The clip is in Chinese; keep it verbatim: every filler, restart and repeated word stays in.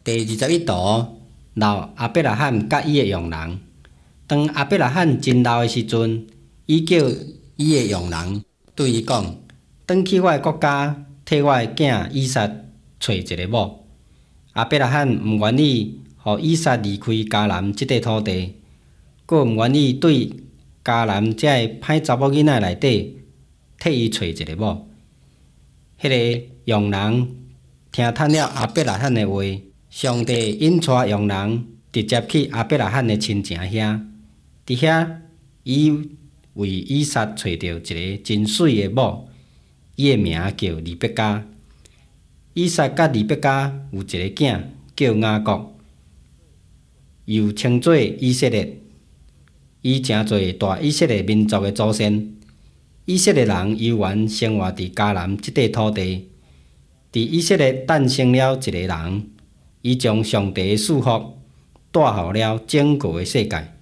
第二十一图，老阿伯拉罕甲伊的佣人。当阿伯拉罕真老的时阵，伊叫伊的佣人对伊讲：转去我的国家，替我的囝以撒找一个某。阿伯拉罕毋愿意，互以撒离开迦南即块土地，阁毋愿意对迦南遮个歹查某囡仔内底替伊找一个某。迄个佣人听透了阿伯拉罕的话，上帝引带佣人直接去阿伯拉罕的亲情遐，伫遐伊为以撒找到一个真水的某，伊的名叫利百加。以撒甲利百加有一个囝叫雅各，又称作以色列。伊诚侪大以色列民族的祖先。以色列人悠原生活伫迦南即块土地。伫以色列诞生了一个人，伊将上帝的祝福带予了整个的世界。